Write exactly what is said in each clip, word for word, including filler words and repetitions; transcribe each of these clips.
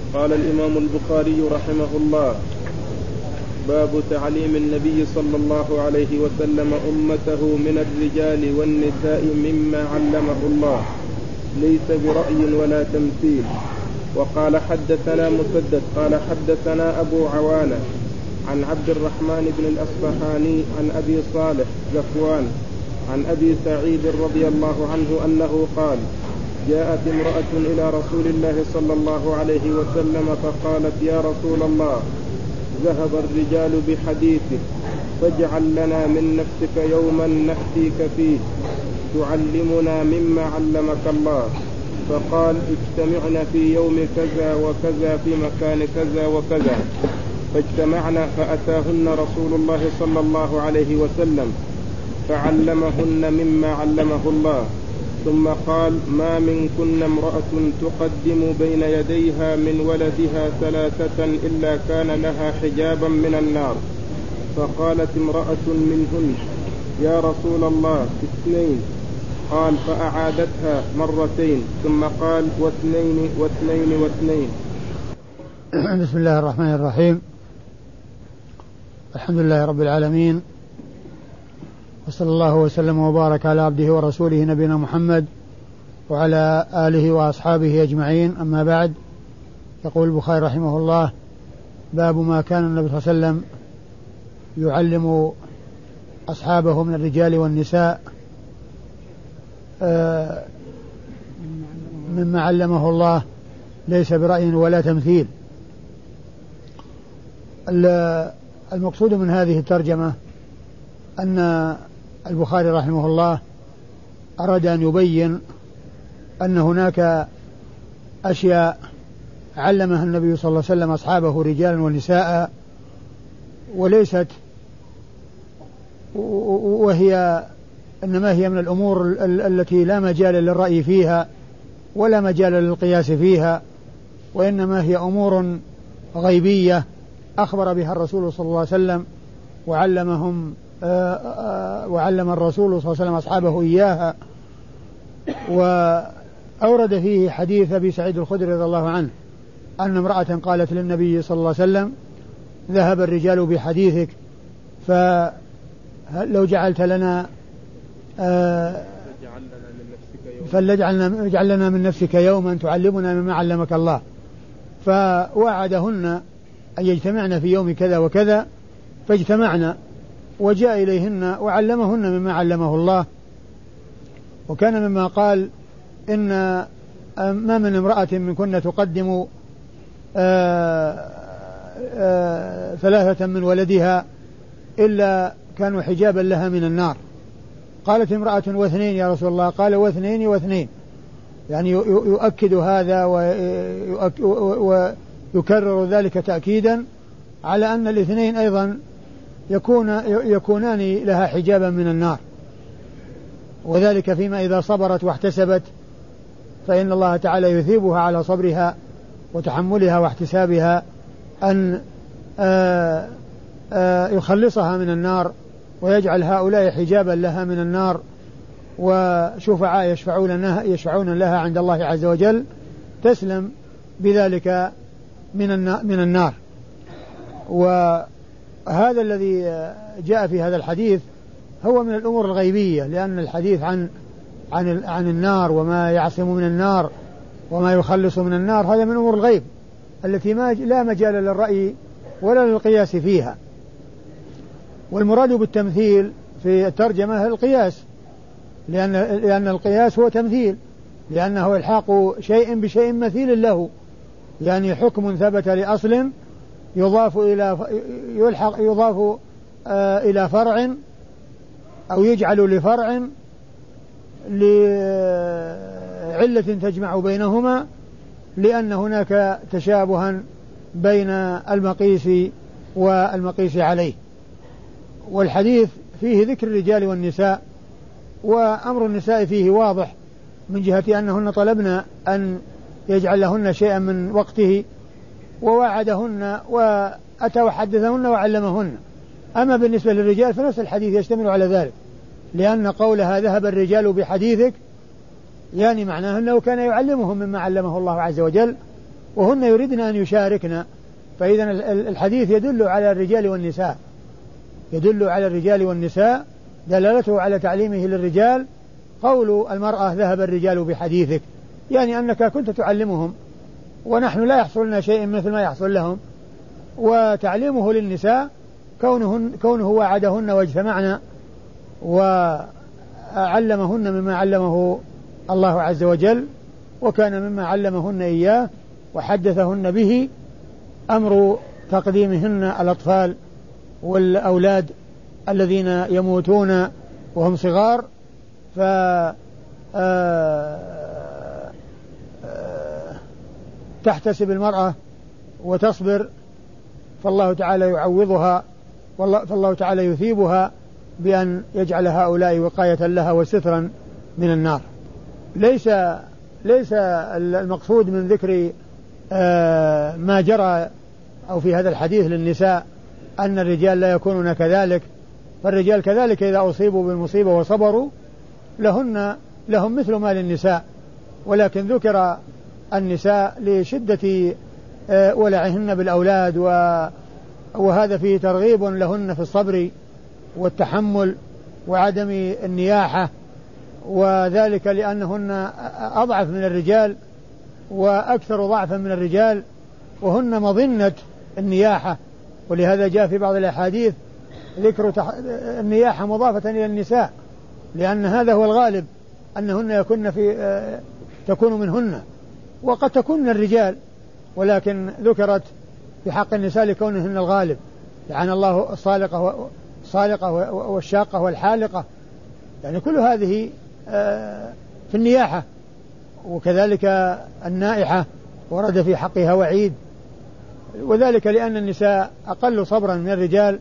قال الإمام البخاري رحمه الله: باب تعليم النبي صلى الله عليه وسلم أمته من الرجال والنساء مما علمه الله، ليس برأي ولا تمثيل. وقال حدثنا مسدد قال حدثنا أبو عوانة عن عبد الرحمن بن الأصبهاني عن أبي صالح ذكوان عن أبي سعيد رضي الله عنه أنه قال: جاءت امرأة إلى رسول الله صلى الله عليه وسلم فقالت: يا رسول الله، ذهب الرجال بحديثك، فاجعل لنا من نفسك يوما نأتيك فيه تعلمنا مما علمك الله. فقال: اجتمعنا في يوم كذا وكذا في مكان كذا وكذا. فاجتمعنا فأتاهن رسول الله صلى الله عليه وسلم فعلمهن مما علمه الله، ثم قال: ما منكن امرأة تقدم بين يديها من ولدها ثلاثة إلا كان لها حجابا من النار. فقالت امرأة منهن: يا رسول الله، اثنين. قال: فأعادتها مرتين، ثم قال: واثنين واثنين واثنين. بسم الله الرحمن الرحيم. الحمد لله رب العالمين، وصلى الله وسلم وبارك على عبده ورسوله نبينا محمد وعلى آله وأصحابه أجمعين. أما بعد، يقول البخاري رحمه الله: باب ما كان النبي صلى الله عليه وسلم يعلم أصحابه من الرجال والنساء مما علمه الله، ليس برأي ولا تمثيل. المقصود من هذه الترجمة أن البخاري رحمه الله أراد أن يبين أن هناك أشياء علمها النبي صلى الله عليه وسلم أصحابه رجالا ونساء، وليست وهي إنما هي من الأمور التي لا مجال للرأي فيها ولا مجال للقياس فيها، وإنما هي أمور غيبية أخبر بها الرسول صلى الله عليه وسلم وعلمهم آآ آآ وعلم الرسول صلى الله عليه وسلم أصحابه إياها. وأورد فيه حديث أبي سعيد الخدري رضي الله عنه أن امرأة قالت للنبي صلى الله عليه وسلم: ذهب الرجال بحديثك، فلو جعلت لنا فلجعل لنا من نفسك يوما تعلمنا مما علمك الله. فوعدهن أن يجتمعن في يوم كذا وكذا، فاجتمعنا وجاء إليهن وعلمهن مما علمه الله. وكان مما قال: إن ما من امرأة منكن تقدم آآ آآ ثلاثة من ولدها إلا كانوا حجابا لها من النار. قالت امرأة: واثنين يا رسول الله؟ قال: واثنين واثنين، يعني يؤكد هذا ويكرر ذلك تأكيدا على أن الاثنين أيضا يكون يكونان لها حجابا من النار، وذلك فيما إذا صبرت واحتسبت، فإن الله تعالى يثيبها على صبرها وتحملها واحتسابها أن آآ آآ يخلصها من النار ويجعل هؤلاء حجابا لها من النار وشفعاء يشفعون لها, يشفعون لها عند الله عز وجل، تسلم بذلك من النار. وهذا الذي جاء في هذا الحديث هو من الأمور الغيبية، لأن الحديث عن عن عن النار وما يعصم من النار وما يخلص من النار هذا من أمور الغيب التي ما لا مجال للرأي ولا للقياس فيها. والمراد بالتمثيل في الترجمة القياس، لأن لأن القياس هو تمثيل، لأنه إلحاق شيء بشيء مثيل له، يعني حكم ثبت لأصل يضاف إلى يلحق يضاف آه إلى فرع أو يجعل لفرع لعلة تجمع بينهما، لأن هناك تشابها بين المقيس والمقيس عليه. والحديث فيه ذكر الرجال والنساء، وأمر النساء فيه واضح من جهة أنهن طلبنا أن يجعل لهن شيئا من وقته ووعدهن وأتى وحدثهن وعلمهن. أما بالنسبة للرجال فنفس الحديث يشتمل على ذلك، لأن قولها ذهب الرجال بحديثك يعني معناه أنه كان يعلمهم مما علمه الله عز وجل، وهن يريدن أن يشاركن. فإذا الحديث يدل على الرجال والنساء، يدل على الرجال والنساء، دلالته على تعليمه للرجال قول المرأة ذهب الرجال بحديثك، يعني أنك كنت تعلمهم ونحن لا يحصل لنا شيء مثل ما يحصل لهم. وتعليمه للنساء كونه, كونه وعدهن واجتمعنا وعلمهن مما علمه الله عز وجل، وكان مما علمهن إياه وحدثهن به أمر تقديمهن الأطفال والأولاد الذين يموتون وهم صغار. ف تحتسب المرأة وتصبر، فالله تعالى يعوضها، فالله تعالى يثيبها بأن يجعل هؤلاء وقاية لها وسترا من النار. ليس ليس المقصود من ذكر ما جرى أو في هذا الحديث للنساء أن الرجال لا يكونون كذلك، فالرجال كذلك إذا أصيبوا بالمصيبة وصبروا لهن لهم مثل ما للنساء، ولكن ذكر النساء لشدة ولعهن بالأولاد، وهذا فيه ترغيب لهن في الصبر والتحمل وعدم النياحة، وذلك لأنهن أضعف من الرجال وأكثر ضعفا من الرجال، وهن مظنة النياحة. ولهذا جاء في بعض الأحاديث ذكر النياحة مضافة إلى النساء، لأن هذا هو الغالب أنهن يكون في تكون منهن، وقد تكون من الرجال، ولكن ذكرت في حق النساء لكونهن الغالب. يعني الله الصالقة الصالقة والشاقة والحالقة، يعني كل هذه في النياحة. وكذلك النائحة ورد في حقها وعيد، وذلك لأن النساء أقل صبرا من الرجال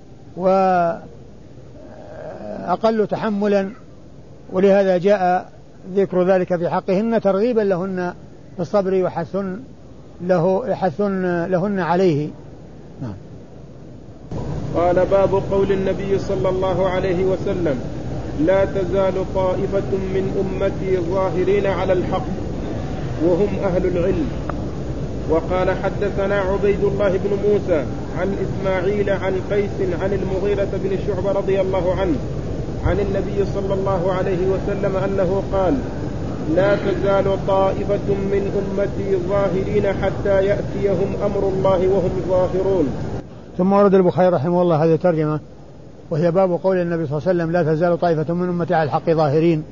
وأقل تحملا، ولهذا جاء ذكر ذلك في حقهن ترغيبا لهن في الصبر وحثن له يحثن لهن عليه. نعم. قال باب قول النبي صلى الله عليه وسلم: لا تزال طائفة من أمتي ظاهرين على الحق وهم أهل العلم. وقال حدثنا عبيد الله بن موسى عن إسماعيل عن قيس عن المغيرة بن شعبة رضي الله عنه عن النبي صلى الله عليه وسلم أنه قال: لا تزال طائفة من أمتي ظاهرين حتى يأتيهم أمر الله وهم ظاهرون. ثم ورد البخاري رحمه الله هذه الترجمة، وهي باب قول النبي صلى الله عليه وسلم: لا تزال طائفة من أمتي على الحق ظاهرين.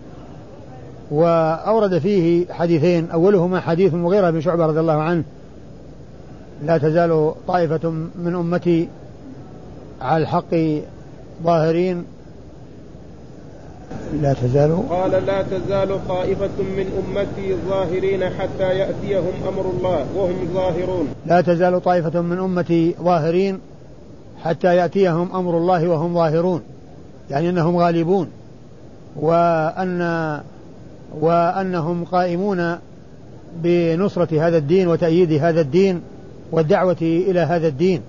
وأورد فيه حديثين، أولهما حديث المغيرة بن شعبة رضي الله عنه: لا تزال طائفة من أمتي على الحق ظاهرين. لا تزال قال: لا تزال طائفة من أمتي ظاهرين حتى يأتيهم أمر الله وهم ظاهرون. لا تزال طائفة من أمتي ظاهرين حتى يأتيهم أمر الله وهم ظاهرون، يعني أنهم غالبون، وأن وأنهم قائمون بنصرة هذا الدين وتأييد هذا الدين والدعوة إلى هذا الدين.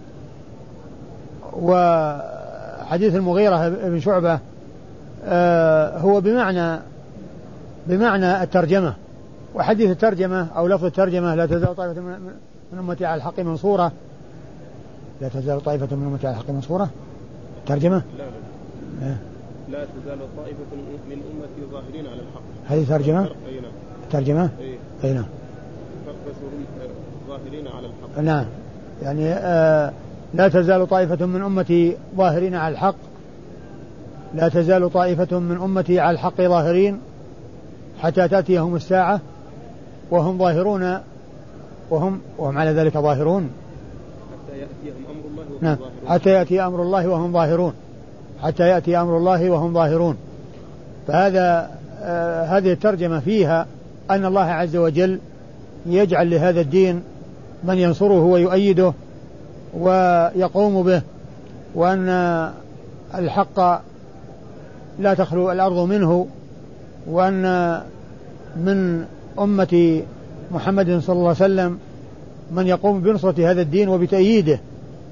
وحديث المغيرة بن شعبة آه هو بمعنى بمعنى الترجمة، وحديث الترجمة أو لفظ الترجمة: لا تزال طائفة من أمتي على الحق منصورة. لا تزال طائفة من أمتي على الحق منصورة. ترجمة لا لا, لا. لا تزال طائفة من أمتي ظاهرين على الحق. هذه ترجمة؟ أينا. ترجمة؟ أي نعم. ظاهرين على الحق. نعم، يعني آه لا تزال طائفة من أمتي ظاهرين على الحق. لا تزال طائفة من أمتي على الحق ظاهرين حتى تأتيهم الساعة وهم ظاهرون وهم وهم على ذلك ظاهرون. حتى يأتيهم أمر الله وهم نعم. ظاهرون. حتى يأتي أمر الله وهم ظاهرون. حتى يأتي أمر الله وهم ظاهرون. فهذا آه هذه الترجمة فيها أن الله عز وجل يجعل لهذا الدين من ينصره ويؤيده ويقوم به، وأن الحق لا تخلو الأرض منه، وأن من أمة محمد صلى الله عليه وسلم من يقوم بنصرة هذا الدين وبتأييده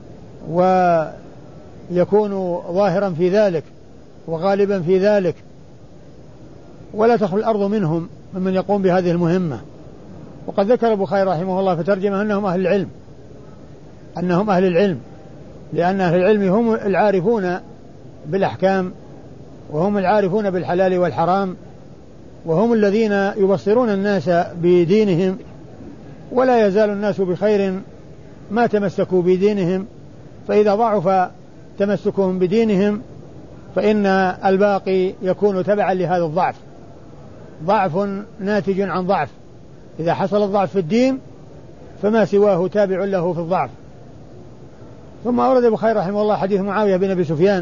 ويكون ظاهرا في ذلك وغالبا في ذلك، ولا تخلو الأرض منهم ممن يقوم بهذه المهمة. وقد ذكر البخاري رحمه الله في ترجمة أنهم أهل العلم أنهم أهل العلم لأن أهل العلم هم العارفون بالأحكام وهم العارفون بالحلال والحرام وهم الذين يبصرون الناس بدينهم، ولا يزال الناس بخير ما تمسكوا بدينهم، فإذا ضعف تمسكهم بدينهم فإن الباقي يكون تبعا لهذا الضعف، ضعف ناتج عن ضعف. إذا حصل الضعف في الدين فما سواه تابع له في الضعف. ثم أورد البخاري رحمه الله حديث معاوية بن أبي سفيان.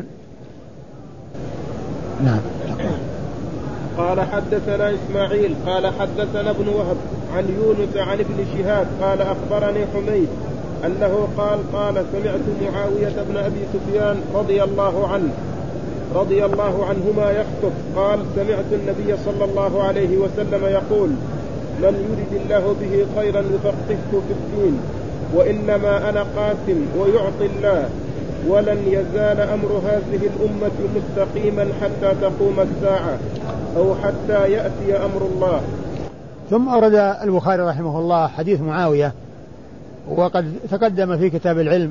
نعم. قال حدثنا إسماعيل قال حدثنا ابن وهب عن يونس عن ابن شهاب قال أخبرني حميد أنه قال قال سمعت معاوية بن أبي سفيان رضي الله عنه رضي الله عنهما يخطب قال سمعت النبي صلى الله عليه وسلم يقول من يرد الله به خيرا يفقهه في الدين وإنما أنا قاسم ويعطي الله ولن يزال أمر هذه الأمة مستقيما حتى تقوم الساعة أو حتى يأتي أمر الله. ثم أورد البخاري رحمه الله حديث معاوية وقد تقدم في كتاب العلم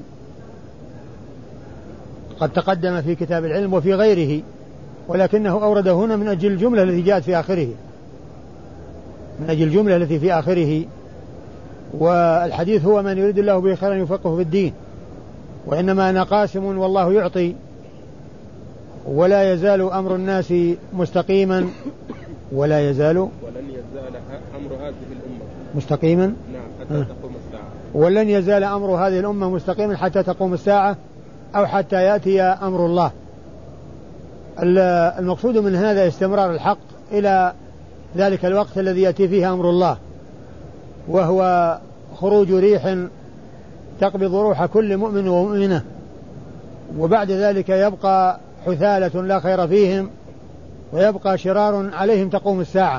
قد تقدم في كتاب العلم وفي غيره، ولكنه أورد هنا من أجل الجملة التي جاءت في آخره من أجل الجملة التي في آخره والحديث هو من يريد الله به خيرا يفقهه في الدين وإنما أنا قاسم والله يعطي ولا يزال أمر الناس مستقيما ولا يزال ولن يزال أمر هذه الأمة مستقيما نعم حتى أه. تقوم الساعة ولن يزال أمر هذه الأمة مستقيما حتى تقوم الساعة أو حتى يأتي أمر الله. المقصود من هذا استمرار الحق إلى ذلك الوقت الذي يأتي فيه أمر الله، وهو خروج ريح تقبض روح كل مؤمن ومؤمنة، وبعد ذلك يبقى حثالة لا خير فيهم ويبقى شرار عليهم تقوم الساعة.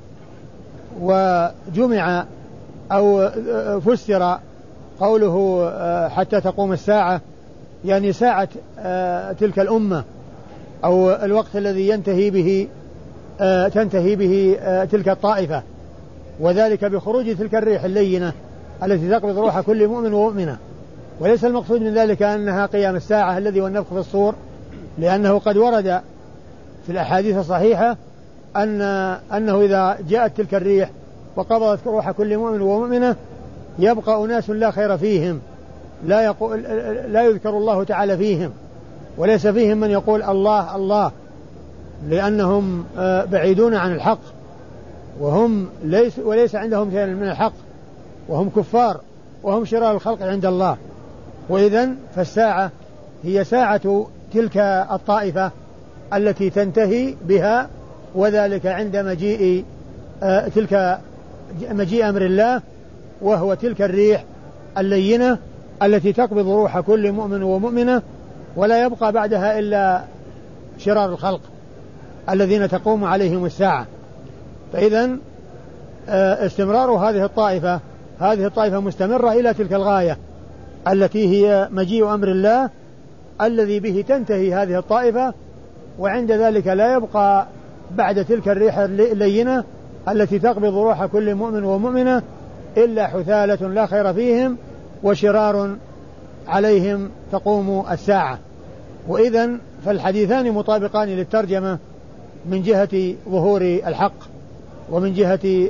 وجمع أو فسر قوله حتى تقوم الساعة يعني ساعة تلك الأمة أو الوقت الذي ينتهي به تنتهي به تلك الطائفة، وذلك بخروج تلك الريح اللينة التي تقبض روح كل مؤمن ومؤمنة. وليس المقصود من ذلك أنها قيام الساعة الذي هو النفخ في الصور، لأنه قد ورد في الأحاديث الصحيحة أن أنه إذا جاءت تلك الريح وقبضت روح كل مؤمن ومؤمنة يبقى أناس لا خير فيهم، لا يقول لا يذكر الله تعالى فيهم، وليس فيهم من يقول الله الله، لأنهم بعيدون عن الحق وهم ليس وليس عندهم شيء من الحق وهم كفار وهم شرار الخلق عند الله. وإذن فالساعة هي ساعة تلك الطائفة التي تنتهي بها، وذلك عند مجيء آه تلك مجيء أمر الله، وهو تلك الريح اللينة التي تقبض روح كل مؤمن ومؤمنة، ولا يبقى بعدها إلا شرار الخلق الذين تقوم عليهم الساعة. فإذن آه استمرار هذه الطائفة هذه الطائفة مستمرة إلى تلك الغاية التي هي مجيء أمر الله الذي به تنتهي هذه الطائفة، وعند ذلك لا يبقى بعد تلك الريح اللينة التي تقبض روح كل مؤمن ومؤمنة إلا حثالة لا خير فيهم وشرار عليهم تقوم الساعة. وإذن فالحديثان مطابقان للترجمة من جهة ظهور الحق ومن جهة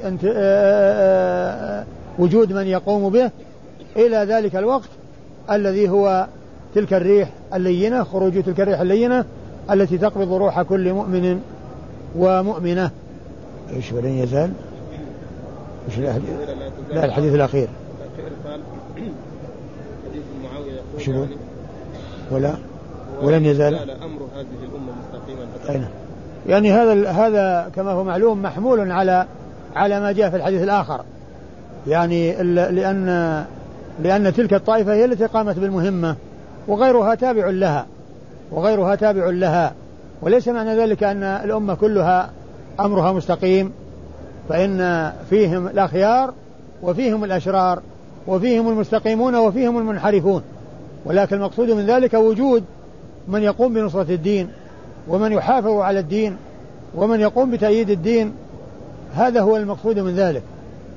وجود من يقوم به إلى ذلك الوقت الذي هو تلك الريح اللينة، خروج تلك الريح اللينة التي تقبض روح كل مؤمن ومؤمنة. إيش ولن يزال إيش الحديث؟ لا الحديث الأخير حديث معاوية يقول يعني ولا ولن يزال أمر هذه الأمة مستقيما. أين يعني هذا هذا كما هو معلوم محمول على على ما جاء في الحديث الآخر، يعني لأن لأن تلك الطائفة هي التي قامت بالمهمة وغيرها تابع لها وغيرها تابع لها وليس معنى ذلك أن الأمة كلها أمرها مستقيم، فإن فيهم الأخيار وفيهم الأشرار وفيهم المستقيمون وفيهم المنحرفون، ولكن المقصود من ذلك وجود من يقوم بنصرة الدين ومن يحافظ على الدين ومن يقوم بتأييد الدين، هذا هو المقصود من ذلك.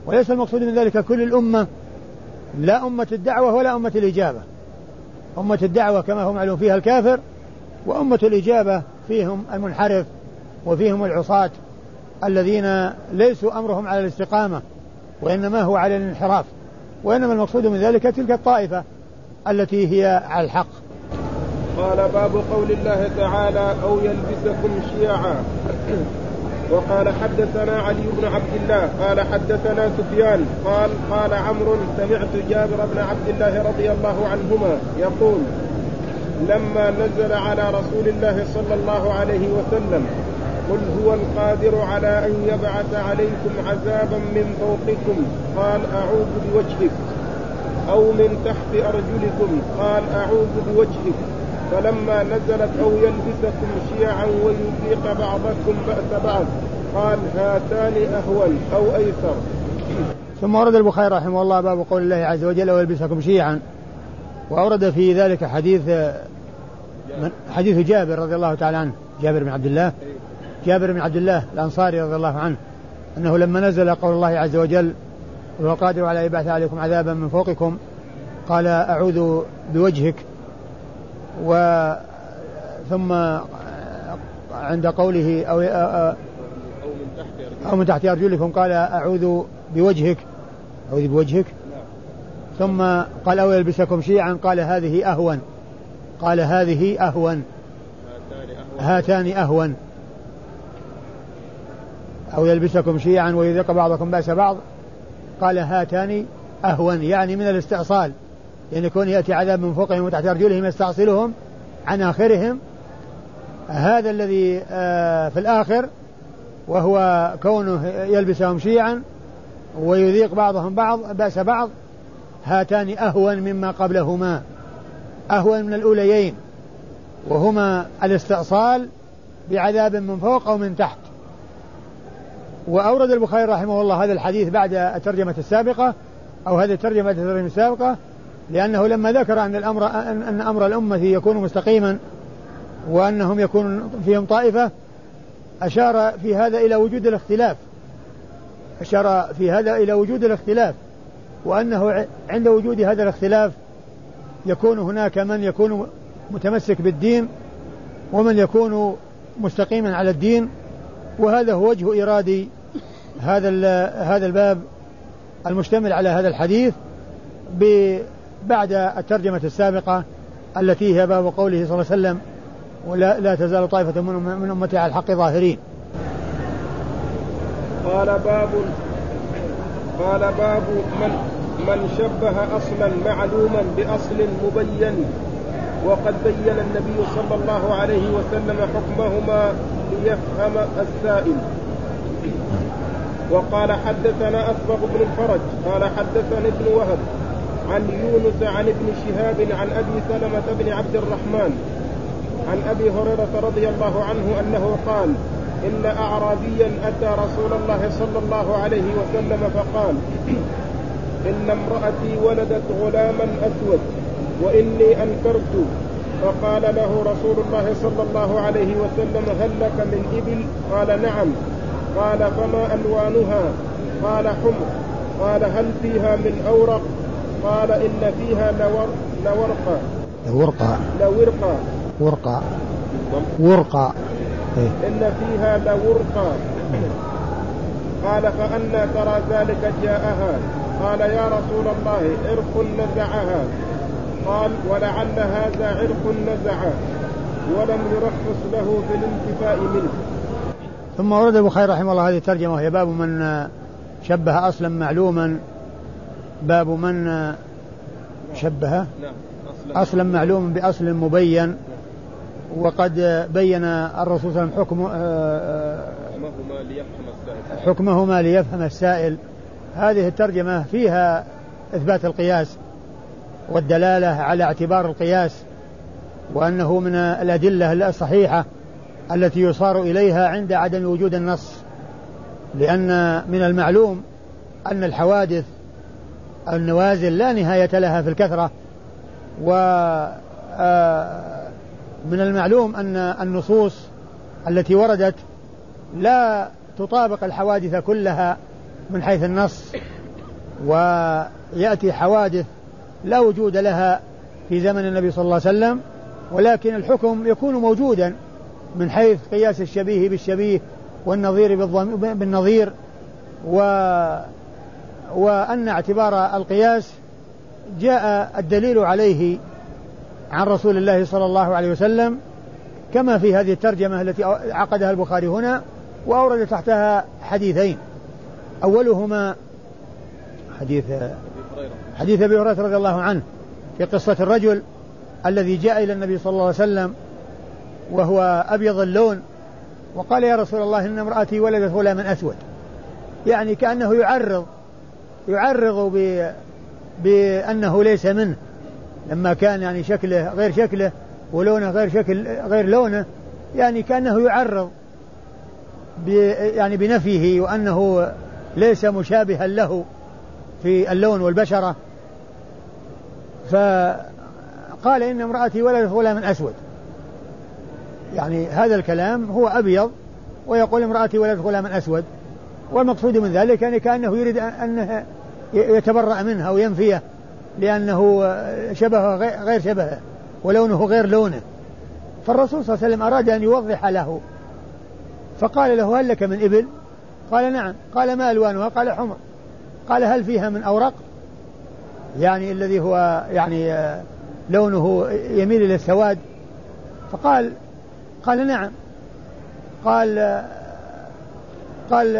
وليس المقصود من ذلك كل الأمة، لا أمة الدعوة ولا أمة الإجابة. أمة الدعوة كما هو معلوم فيها الكافر، وأمة الإجابة فيهم المنحرف وفيهم العصاة الذين ليسوا أمرهم على الاستقامة وإنما هو على الانحراف، وإنما المقصود من ذلك تلك الطائفة التي هي على الحق. قال باب قول الله تعالى أو يلبسكم شيعا. وقال حدثنا علي بن عبد الله قال حدثنا سفيان قال قال عمرو سمعت جابر بن عبد الله رضي الله عنهما يقول لما نزل على رسول الله صلى الله عليه وسلم قل هو القادر على أن يبعث عليكم عذابا من فوقكم قال أعوذ بوجهك، أو من تحت أرجلكم قال أعوذ بوجهك، فلما نزلت أو يلبسكم شيعا ويذيق بعضكم بأس بعض قال هاتان أهون أو أيسر. ثم ورد البخاري رحمه الله باب قول الله عز وجل ويلبسكم شيعا، وأورد في ذلك حديث حديث جابر رضي الله تعالى عنه، جابر بن عبد الله جابر بن عبد الله الأنصاري رضي الله عنه أنه لما نزل قول الله عز وجل وهو قادر على يبعث عليكم عذابا من فوقكم قال أعوذ بوجهك، و ثم عند قوله أو, أو من تحت أرجلكم قال أعوذ بوجهك أعوذ بوجهك ثم قال أو يلبسكم شيعا قال هذه أهون قال هذه أهون هاتان أهون أو يلبسكم شيعا ويذيق بعضكم بأس بعض قال هاتان أهون، يعني من الاستئصال، يعني يكون يأتي عذاب من فوقهم وتحت أرجلهم يستأصلهم عن آخرهم، هذا الذي في الآخر وهو كونه يلبسهم شيعا ويذيق بعضهم بعض بأس بعض، هاتان أهون مما قبلهما، أهون من الأوليين وهما الاستئصال بعذاب من فوق أو من تحت. وأورد البخاري رحمه الله هذا الحديث بعد الترجمة السابقة أو هذه الترجمة الترجمة السابقة لأنه لما ذكر أن الأمر أن أمر الأمة يكون مستقيما وأنهم يكون فيهم طائفة أشار في هذا إلى وجود الاختلاف أشار في هذا إلى وجود الاختلاف وأنه عند وجود هذا الاختلاف يكون هناك من يكون متمسك بالدين ومن يكون مستقيما على الدين، وهذا هو وجه إرادي هذا هذا الباب المشتمل على هذا الحديث بعد الترجمة السابقة التي هي باب قوله صلى الله عليه وسلم ولا لا تزال طائفة من أمتي على الحق ظاهرين. قال باب قال باب من من شبه أصلا معلوما بأصل مبين، وقد بين النبي صلى الله عليه وسلم حكمهما ليفهم السائل. وقال حدثنا أسبغ بن الفرج قال حدثني ابن وهب عن يونس عن ابن شهاب عن أبي سلمة بن عبد الرحمن عن أبي هريرة رضي الله عنه أنه قال إن أعرابيا أتى رسول الله صلى الله عليه وسلم فقال إن امرأتي ولدت غلاما أسود وإني أنكرت، فقال له رسول الله صلى الله عليه وسلم هل لك من إبل؟ قال نعم. قال فما ألوانها؟ قال حمر. قال هل فيها من أورق؟ قال إن فيها لور لورقا لورقا لورقا ورقا ورقا إن فيها لورقا. قال فأنى ترى ذلك جاءها؟ قال يا رسول الله عرق نزعها. قال ولعل هذا عرق نزعه ولم يرخص له في الانتفاء منه. ثم ورد البخاري رحمه الله هذه الترجمة وهي باب من شبه أصلا معلوما باب من شبه أصلا معلوما بأصل مبين، وقد بين الرسول صلى الله عليه وسلم حكم حكمهما ليفهم السائل. هذه الترجمة فيها إثبات القياس والدلالة على اعتبار القياس، وأنه من الأدلة الصحيحة التي يصار إليها عند عدم وجود النص، لأن من المعلوم أن الحوادث النوازل لا نهاية لها في الكثرة، ومن المعلوم أن النصوص التي وردت لا تطابق الحوادث كلها من حيث النص، ويأتي حوادث لا وجود لها في زمن النبي صلى الله عليه وسلم، ولكن الحكم يكون موجودا من حيث قياس الشبيه بالشبيه والنظير بالنظير، و وأن اعتبار القياس جاء الدليل عليه عن رسول الله صلى الله عليه وسلم، كما في هذه الترجمة التي عقدها البخاري هنا، وأورد تحتها حديثين. أولهما حديث حديث أبي هريرة رضي الله عنه في قصة الرجل الذي جاء إلى النبي صلى الله عليه وسلم وهو أبيض اللون، وقال يا رسول الله إن امرأتي ولدت غلاما أسود، يعني كأنه يعرض يعرض ب... بأنه ليس منه، لما كان يعني شكله غير شكله ولونه غير شكل غير لونه، يعني كأنه يعرض ب... يعني بنفيه، وأنه ليس مشابها له في اللون والبشرة. فقال إن امرأتي ولدت غلاما أسود، يعني هذا الكلام هو أبيض ويقول امرأتي ولدت غلاما أسود، والمقصود من ذلك يعني كأنه يريد أنه يتبرأ منها وينفيه، لأنه شبهه غير شبهه ولونه غير لونه. فالرسول صلى الله عليه وسلم أراد أن يوضح له، فقال له هل لك من إبل؟ قال نعم. قال ما ألوانها؟ قال حمر. قال هل فيها من أورق، يعني الذي هو يعني لونه يميل إلى السواد؟ فقال قال نعم. قال قال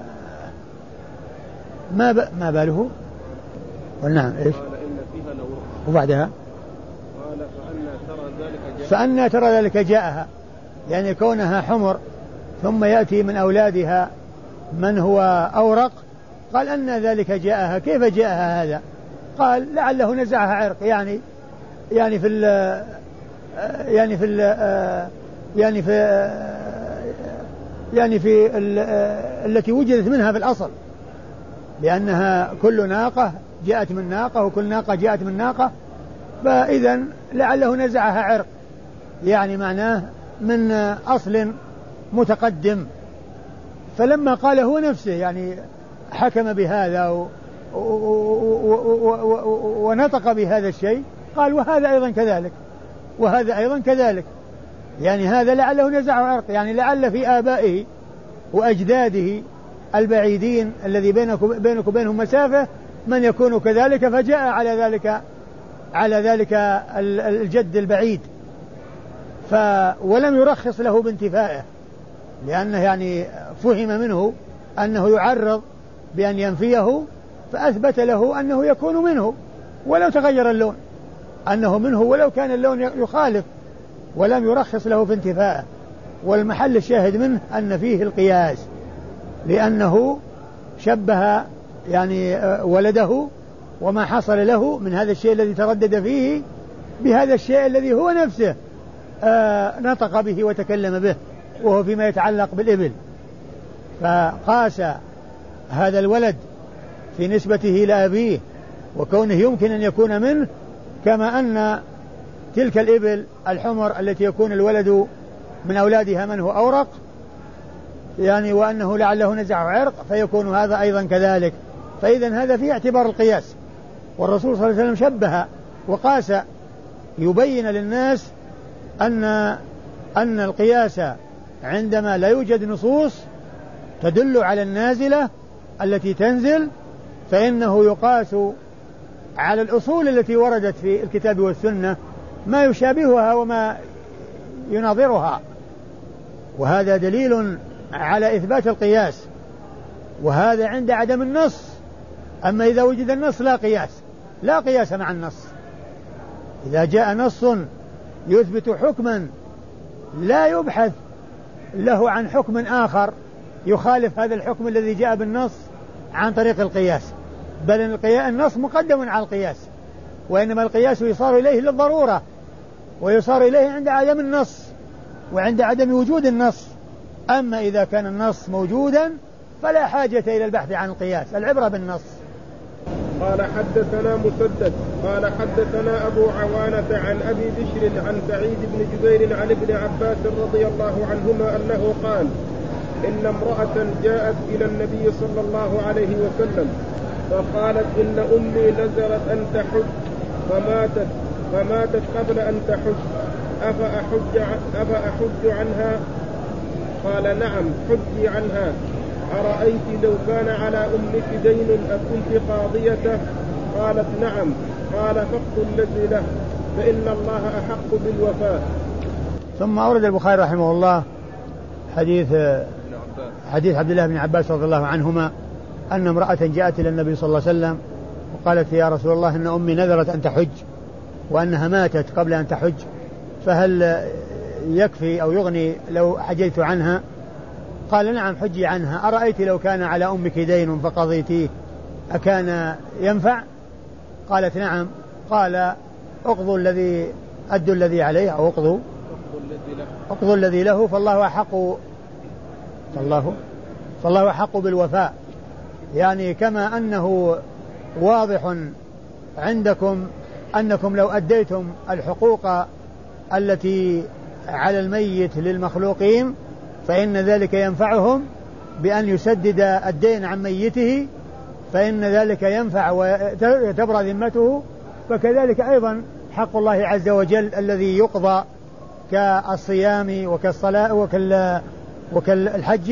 ما ب... ما باله؟ قال نعم. ايش؟ قال إن فيها لورق. وبعدها قال فأنا ترى ذلك جاءها فأنا ترى ذلك جاءها، يعني كونها حمر ثم يأتي من أولادها من هو أورق. قال أن ذلك جاءها، كيف جاءها هذا؟ قال لعله نزعها عرق، يعني يعني في ال يعني في ال يعني في يعني في التي وجدت منها في الأصل، لأنها كل ناقة جاءت من ناقة وكل ناقة جاءت من ناقة، فإذا لعله نزعها عرق، يعني معناه من أصل متقدم. فلما قال هو نفسه يعني حكم بهذا ونطق بهذا الشيء، قال وهذا أيضا كذلك وهذا أيضا كذلك، يعني هذا لعله نزعه عرق، يعني لعل في آبائه وأجداده البعيدين الذي بينك بينك وبينهم مسافة من يكون كذلك، فجاء على ذلك على ذلك الجد البعيد، ف ولم يرخص له بانتفائه، لأنه يعني فهم منه أنه يعرض بأن ينفيه، فأثبت له أنه يكون منه ولو تغير اللون، أنه منه ولو كان اللون يخالف، ولم يرخص له في انتفائه. والمحل الشاهد منه أن فيه القياس، لأنه شبه يعني ولده وما حصل له من هذا الشيء الذي تردد فيه بهذا الشيء الذي هو نفسه نطق به وتكلم به، وهو فيما يتعلق بالإبل. فقاس هذا الولد في نسبته إلى أبيه وكونه يمكن أن يكون منه، كما أن تلك الإبل الحمر التي يكون الولد من أولادها من هو أورق، يعني وأنه لعله نزع عرق، فيكون هذا أيضا كذلك. فإذا هذا فيه اعتبار القياس، والرسول صلى الله عليه وسلم شبه وقاس يبين للناس أن أن القياس عندما لا يوجد نصوص تدل على النازلة التي تنزل، فإنه يقاس على الأصول التي وردت في الكتاب والسنة ما يشابهها وما يناظرها، وهذا دليل على إثبات القياس، وهذا عند عدم النص. أما إذا وجد النص لا قياس، لا قياس مع النص. إذا جاء نص يثبت حكما لا يبحث له عن حكم آخر يخالف هذا الحكم الذي جاء بالنص عن طريق القياس، بل النص مقدم على القياس، وإنما القياس يصار إليه للضرورة، ويصار إليه عند عدم النص وعند عدم وجود النص. أما إذا كان النص موجودا فلا حاجة إلى البحث عن القياس، العبرة بالنص. قال حدثنا مسدد قال حدثنا أبو عوانة عن أبي بشر عن سعيد بن جبير عن ابن عباس رضي الله عنهما أنه قال إن امرأة جاءت إلى النبي صلى الله عليه وسلم فقالت إن أمي نذرت أن تحج فماتت فماتت قبل أن تحج أفأحج, أفأحج عنها؟ قال نعم حجي عنها. أرأيت لو كان على أمك دين أكنت قاضيته؟ قالت نعم. قال فاقض الذي له فإن الله أحق بالوفاء. ثم أورد البخاري رحمه الله حديث حديث عبد الله بن عباس رضي الله عنهما أن امرأة جاءت إلى النبي صلى الله عليه وسلم وقالت يا رسول الله إن أمي نذرت أن تحج وأنها ماتت قبل أن تحج فهل يكفي أو يغني لو حجيت عنها؟ قال نعم حجي عنها. أرأيت لو كان على أمك دين فقضيتيه أكان ينفع؟ قالت نعم. قال اقضوا الذي أدوا الذي عليه أو اقضوا اقضوا الذي له فالله أحق فالله فالله أحق بالوفاء. يعني كما أنه واضح عندكم أنكم لو أديتم الحقوق التي على الميت للمخلوقين فإن ذلك ينفعهم بأن يسدد الدين عن ميته فإن ذلك ينفع وتبرى ذمته، فكذلك أيضا حق الله عز وجل الذي يقضى كالصيام وكالصلاة وكال وكالحج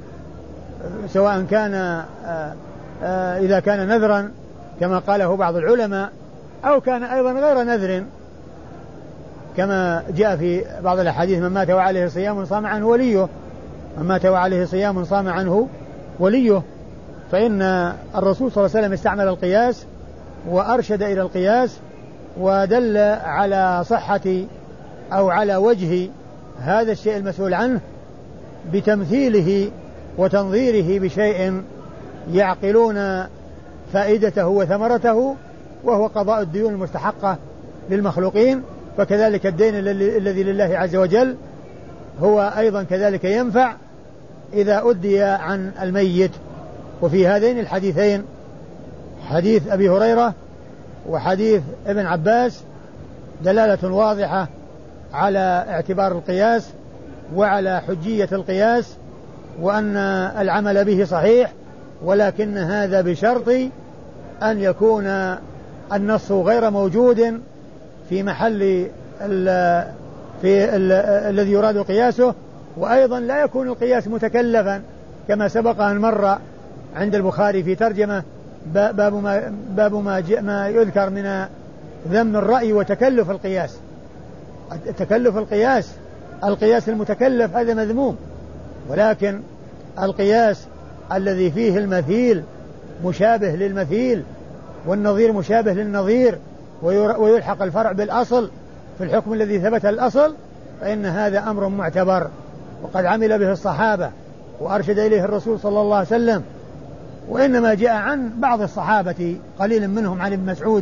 سواء كان إذا كان نذرا كما قاله بعض العلماء أو كان أيضا غير نذر كما جاء في بعض الأحاديث من مات وعليه صيام صام عنه وليه من مات وعليه صيام صام عنه وليه. فإن الرسول صلى الله عليه وسلم استعمل القياس وأرشد إلى القياس ودل على صحة أو على وجه هذا الشيء المسؤول عنه بتمثيله وتنظيره بشيء يعقلون فائدته وثمرته وهو قضاء الديون المستحقة للمخلوقين. فكذلك الدين الذي لله عز وجل هو أيضا كذلك ينفع إذا أدي عن الميت. وفي هذين الحديثين حديث أبي هريرة وحديث ابن عباس دلالة واضحة على اعتبار القياس وعلى حجية القياس وأن العمل به صحيح، ولكن هذا بشرط أن يكون النص غير موجود في محل ال في ال الذي يراد قياسه، وأيضا لا يكون القياس متكلفا كما سبق أن مر عند البخاري في ترجمة باب ما, باب ما, ما يذكر من ذم الرأي وتكلف القياس. تكلف القياس القياس المتكلف هذا مذموم، ولكن القياس الذي فيه المثيل مشابه للمثيل والنظير مشابه للنظير ويلحق الفرع بالأصل في الحكم الذي ثبت الأصل فإن هذا أمر معتبر وقد عمل به الصحابة وأرشد إليه الرسول صلى الله عليه وسلم. وإنما جاء عن بعض الصحابة قليل منهم عن ابن مسعود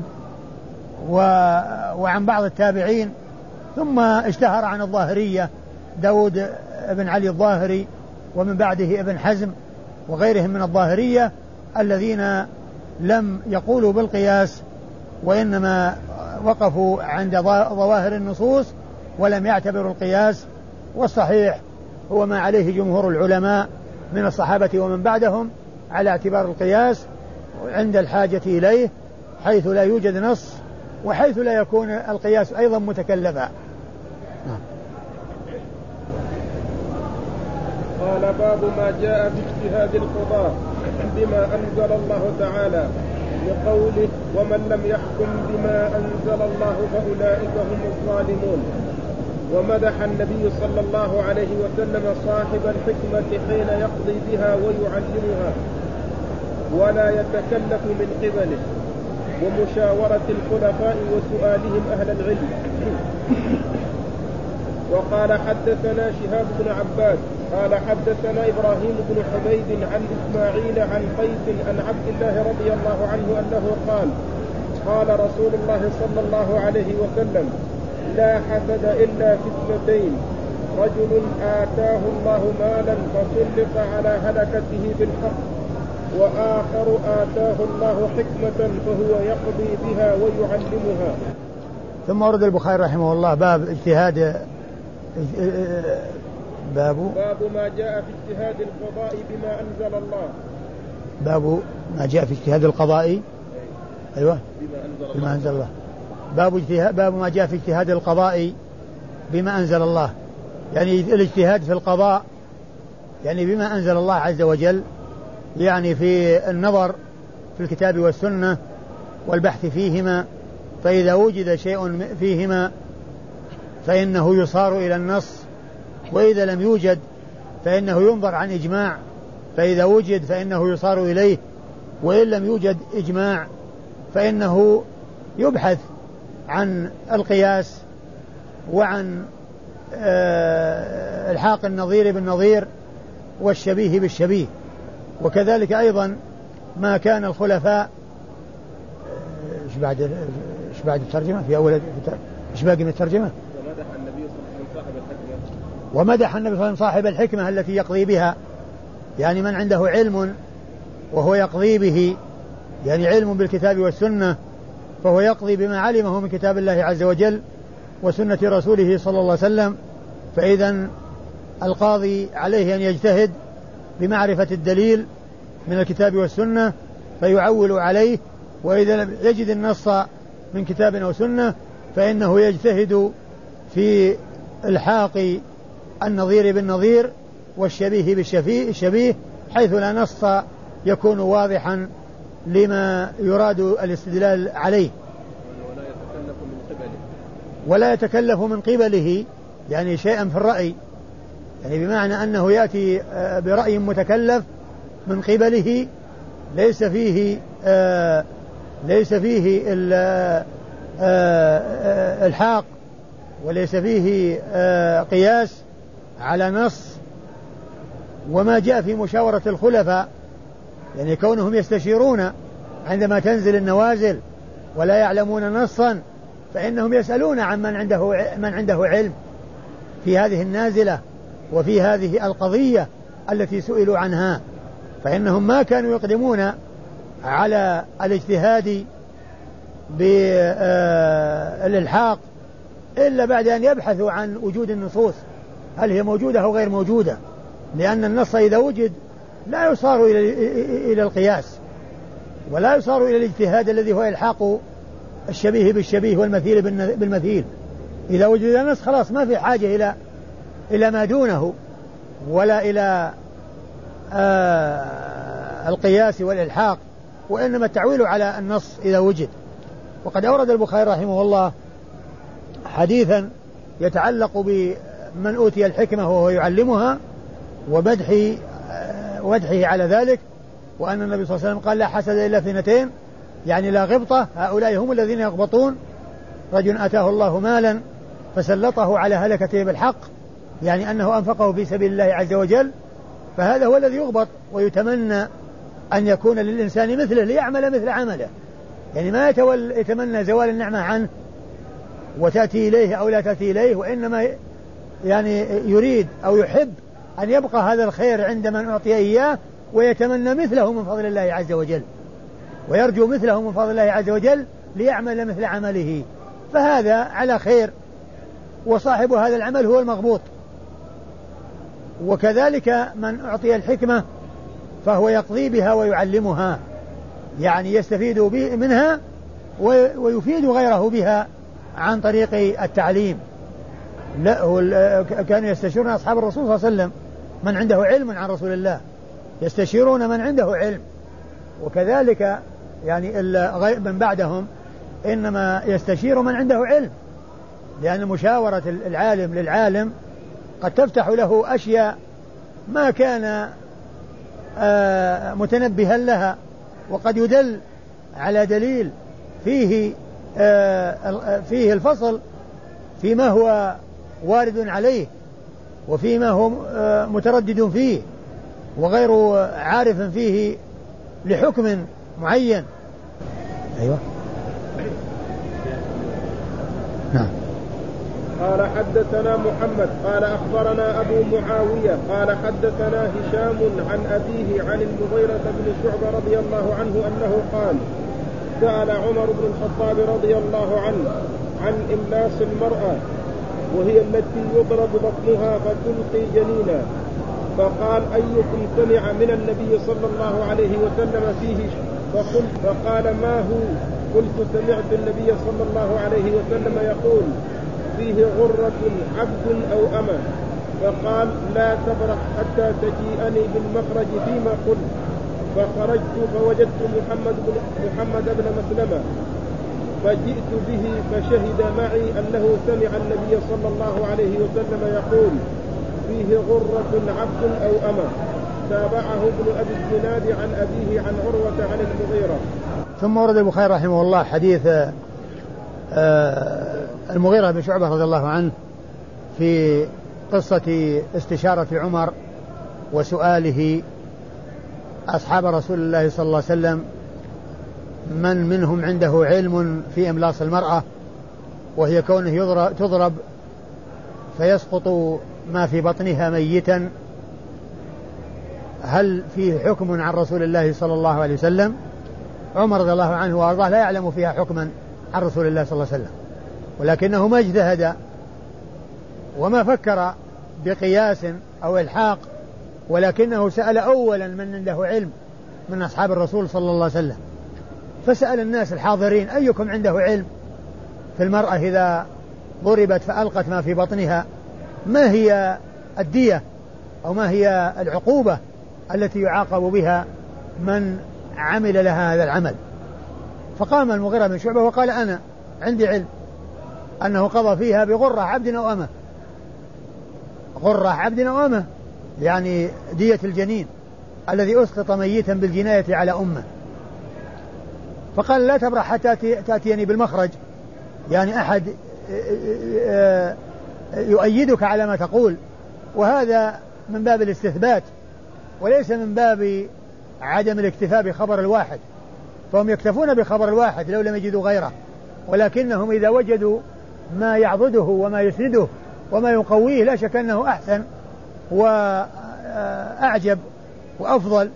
وعن بعض التابعين، ثم اشتهر عن الظاهرية داود بن علي الظاهري ومن بعده ابن حزم وغيرهم من الظاهرية الذين لم يقولوا بالقياس وإنما وقفوا عند ظواهر النصوص ولم يعتبروا القياس. والصحيح هو ما عليه جمهور العلماء من الصحابة ومن بعدهم على اعتبار القياس عند الحاجة إليه حيث لا يوجد نص وحيث لا يكون القياس أيضا متكلفا. قال باب ما جاء في اجتهاد القضاة بما أنزل الله تعالى لقوله ومن لم يحكم بما أنزل الله فأولئك هم الظالمون. ومدح النبي صلى الله عليه وسلم صاحب الحكمة حين يقضي بها ويعلمها ولا يتكلف من قبله ومشاورة الخلفاء وسؤالهم أهل العلم. وقال حدثنا شهاب بن عباد قال حدثنا إبراهيم بن حميد عن إسماعيل عن قيس عن عبد الله رضي الله عنه أنه قال قال رسول الله صلى الله عليه وسلم لا حسد إلا في اثنتين رجل آتاه الله مالا فسلط على هلكته بالحق وآخر آتاه الله حكمة فهو يقضي بها ويعلمها. ثم ورد البخاري رحمه الله باب اجتهاد باب باب ما جاء في اجتهاد القضاء بما أنزل الله باب ما جاء في اجتهاد القضاء. أيوة بما أنزل الله. باب اجتهاد باب ما جاء في اجتهاد القضاء بما أنزل الله، يعني الاجتهاد في القضاء يعني بما أنزل الله عز وجل، يعني في النظر في الكتاب والسنة والبحث فيهما، فإذا وجد شيء فيهما فإنه يصار إلى النص، وإذا لم يوجد فإنه ينظر عن إجماع، فإذا وجد فإنه يصار إليه، وإن لم يوجد إجماع فإنه يبحث عن القياس وعن آه الحاق النظير بالنظير والشبيه بالشبيه. وكذلك أيضا ما كان الخلفاء ايش بعد ايش بعد الترجمة في أول ايش باقي من الترجمة؟ ومدح النبي صلى الله عليه وسلم صاحب الحكمة ومدح النبي صلى الله عليه وسلم صاحب الحكمة التي يقضي بها، يعني من عنده علم وهو يقضي به، يعني علم بالكتاب والسنة، فهو يقضي بما علمه من كتاب الله عز وجل وسنة رسوله صلى الله عليه وسلم. فإذا القاضي عليه أن يجتهد بمعرفة الدليل من الكتاب والسنة فيعول عليه، وإذا لم يجد النص من كتاب أو سنة فإنه يجتهد في الحاق النظير بالنظير والشبيه بالشبيه، حيث لا نص يكون واضحا لما يراد الاستدلال عليه، ولا يتكلف من قبله ولا يتكلف من قبله يعني شيئا في الرأي، يعني بمعنى أنه يأتي برأي متكلف من قبله ليس فيه آه ليس فيه آه الحاق وليس فيه آه قياس على نص. وما جاء في مشاورة الخلفاء يعني كونهم يستشيرون عندما تنزل النوازل ولا يعلمون نصا، فإنهم يسألون عن من عنده من عنده علم في هذه النازلة وفي هذه القضية التي سئلوا عنها، فإنهم ما كانوا يقدمون على الاجتهاد بالإلحاق إلا بعد أن يبحثوا عن وجود النصوص هل هي موجودة أو غير موجودة، لأن النص إذا وجد لا يصار إلى القياس ولا يصار إلى الاجتهاد الذي هو إلحاق الشبيه بالشبيه والمثيل بالمثيل. إذا وجد النص خلاص ما في حاجة إلى إلى ما دونه ولا إلى آه القياس والإلحاق، وإنما التعويل على النص إذا وجد. وقد أورد البخاري رحمه الله حديثا يتعلق بمن أوتي الحكمة وهو يعلمها ومدحه ومدحه على ذلك، وأن النبي صلى الله عليه وسلم قال لا حسد إلا في اثنتين، يعني لا غبطة، هؤلاء هم الذين يغبطون، رجل أتاه الله مالا فسلطه على هلكته بالحق، يعني أنه أنفقه في سبيل الله عز وجل، فهذا هو الذي يغبط ويتمنى أن يكون للإنسان مثله ليعمل مثل عمله، يعني ما يتمنى زوال النعمة عنه وتأتي إليه أو لا تأتي إليه، وإنما يعني يريد أو يحب أن يبقى هذا الخير عند من أعطي إياه ويتمنى مثله من فضل الله عز وجل ويرجو مثله من فضل الله عز وجل ليعمل مثل عمله، فهذا على خير، وصاحب هذا العمل هو المغبوط. وكذلك من أعطي الحكمة فهو يقضي بها ويعلمها، يعني يستفيد منها ويفيد غيره بها عن طريق التعليم. لا كانوا يستشيرون أصحاب الرسول صلى الله عليه وسلم من عنده علم عن رسول الله، يستشيرون من عنده علم، وكذلك يعني من بعدهم إنما يستشير من عنده علم، لأن مشاورة العالم للعالم قد تفتح له أشياء ما كان متنبها لها، وقد يدل على دليل فيه فيه الفصل فيما هو وارد عليه وفيما هو متردد فيه وغير عارف فيه لحكم معين. أيوة نعم. قال حدثنا محمد قال أخبرنا أبو معاوية قال حدثنا هشام عن أبيه عن المغيرة بن شعبة رضي الله عنه أنه قال سأل عمر بن الخطاب رضي الله عنه عن إملاس المرأة وهي التي يضرب بطنها فتلقي جنينا، فقال أيكم سمع من النبي صلى الله عليه وسلم فيه؟ فقلت فقال ما هو؟ قلت سمعت النبي صلى الله عليه وسلم يقول فيه غرة عبد أو أمة. فقال لا تبرح حتى تجيئني بالمخرج فيما قلت. فخرجت فوجدت محمد بن, محمد بن مسلمة فجئت به فشهد معي أنه سمع النبي صلى الله عليه وسلم يقول فيه غرة عبد أو أمة. تابعه ابن أبي الزناد عن أبيه عن عروة عن المغيرة. ثم ورد البخاري رحمه الله حديث المغيرة بن شعبة رضي الله عنه في قصة استشارة عمر وسؤاله أصحاب رسول الله صلى الله عليه وسلم من منهم عنده علم في إملاص المرأة وهي كونه تضرب فيسقط ما في بطنها ميتا، هل فيه حكم عن رسول الله صلى الله عليه وسلم؟ عمر رضي الله عنه وارضاه لا يعلم فيها حكما عن رسول الله صلى الله عليه وسلم، ولكنه ما اجتهد وما فكر بقياس أو إلحاق، ولكنه سأل أولا من عنده علم من أصحاب الرسول صلى الله عليه وسلم، فسأل الناس الحاضرين أيكم عنده علم في المرأة إذا ضربت فألقت ما في بطنها ما هي الدية أو ما هي العقوبة التي يعاقب بها من عمل لها هذا العمل؟ فقام المغيرة بن شعبة وقال أنا عندي علم أنه قضى فيها بغرة عبد أو أمة، غرة عبد أو أمة يعني دية الجنين الذي أسقط ميتا بالجناية على أمه. فقال لا تبرح حتى تأتيني بالمخرج، يعني أحد يؤيدك على ما تقول، وهذا من باب الاستثبات وليس من باب عدم الاكتفاء بخبر الواحد، فهم يكتفون بخبر الواحد لو لم يجدوا غيره، ولكنهم إذا وجدوا ما يعضده وما يسنده وما يقويه لا شك أنه أحسن وأعجب وأفضل.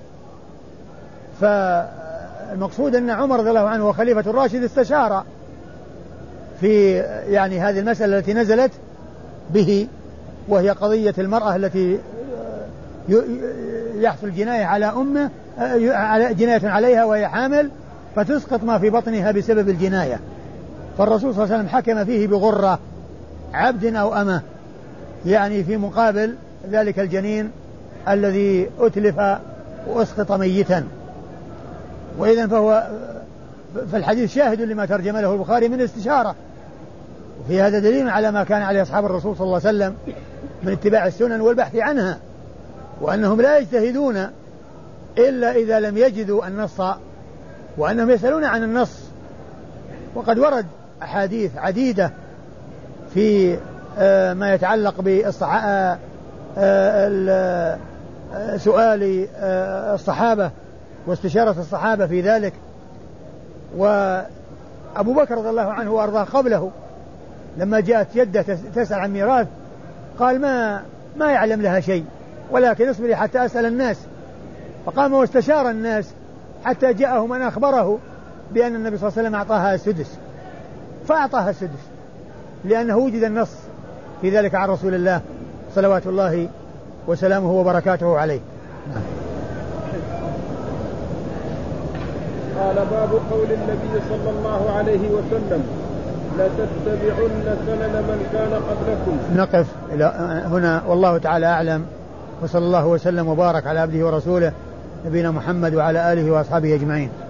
فالمقصود أن عمر رضي الله عنه وخليفة الراشد استشار في يعني هذه المسألة التي نزلت به، وهي قضية المرأة التي يحصل جناية على أمه جناية عليها وهي حامل فتسقط ما في بطنها بسبب الجناية، فالرسول صلى الله عليه وسلم حكم فيه بغرة عبد أو أمة، يعني في مقابل ذلك الجنين الذي أتلف وأسقط ميتا. وإذا فهو فالحديث شاهد لما ترجم له البخاري من استشارة، وفي هذا دليل على ما كان عليه أصحاب الرسول صلى الله عليه وسلم من اتباع السنن والبحث عنها، وأنهم لا يجتهدون إلا إذا لم يجدوا النص، وأنهم يسألون عن النص. وقد ورد أحاديث عديدة في ما يتعلق بسؤال الصحابة واستشارة الصحابة في ذلك. وأبو بكر رضي الله عنه وأرضاه قبله لما جاءت جدة تسأل عن ميراث قال ما ما يعلم لها شيء، ولكن اصبري حتى أسأل الناس. فقام واستشار الناس حتى جاءه من أخبره بأن النبي صلى الله عليه وسلم أعطاها السدس، فأعطاها السدس لأنه وجد النص في ذلك عن رسول الله صلوات الله وسلامه وبركاته عليه. قال باب قول النبي صلى الله عليه وسلم لتتبعن سنن من كان قبلكم. نقف إلى هنا والله تعالى أعلم، وصلى الله وسلم وبارك على عبده ورسوله نبينا محمد وعلى آله وأصحابه أجمعين.